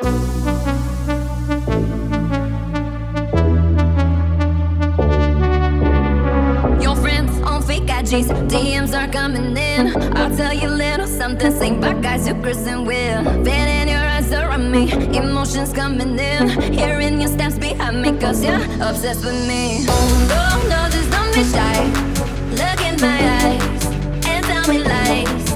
Your friends on fake IGs, DMs are coming in. I'll tell you a little something, sing by guys you're cursing with. Betting your eyes are on me, emotions coming in. Hearing your steps behind me, cause you're obsessed with me. Oh no, no, just don't be shy. Look in my eyes and tell me lies.